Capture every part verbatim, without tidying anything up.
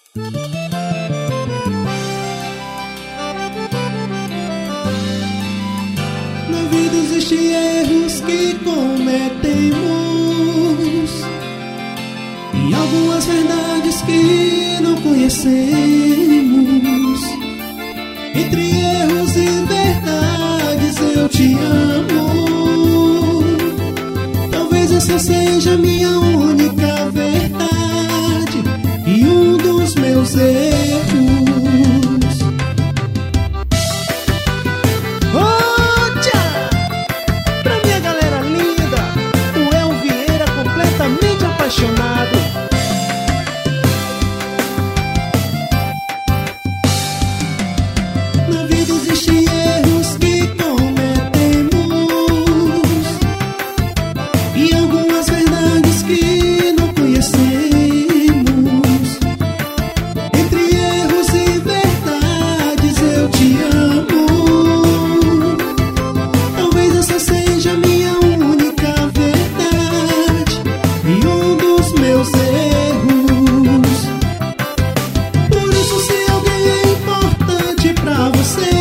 Na vida existem erros que cometemos e algumas verdades que não conhecemos. Entre erros e verdades eu te amo. Talvez essa seja minha única verdade e um dos meus erros. Apaixonado. Na vida existem erros que cometemos e algumas verdades que não conhecemos. Entre erros e verdades eu te amo. Talvez essa seja minha única verdade e um dos meus erros. Por isso, se alguém é importante pra você,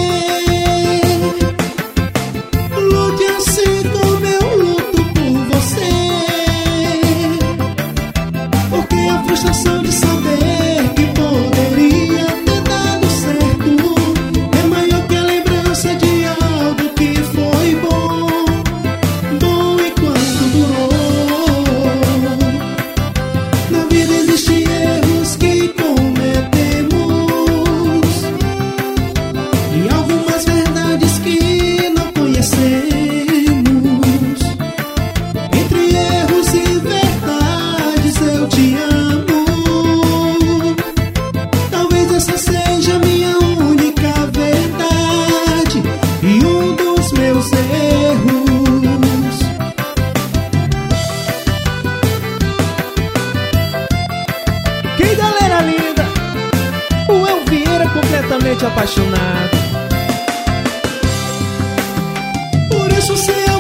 lute assim como eu luto por você. Porque a frustração de saber que poderia ter dado certo é maior que a lembrança de algo que foi bom, bom enquanto durou. Na vida existem erros que cometemos e algumas verdades que não conhecemos. Entre erros e verdades eu te amo. Talvez essa seja minha única verdade e um dos meus erros. Que galera linda! O El Vieira completamente apaixonado. Por isso, se eu